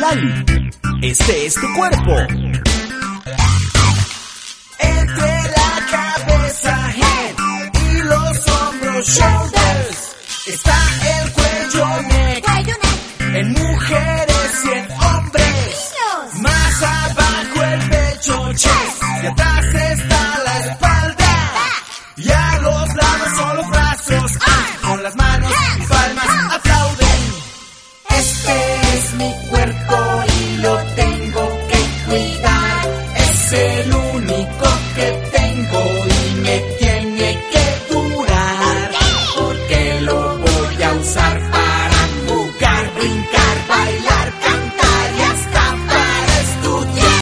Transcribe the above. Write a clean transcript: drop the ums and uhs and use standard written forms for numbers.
Ali, este es tu cuerpo. Entre la cabeza, head, y los hombros, shoulders, está el cuello, neck, en mujeres y en hombres. Más abajo el pecho, chest, y atrás está la espalda. Y a los lados son los brazos, con las manos y palmas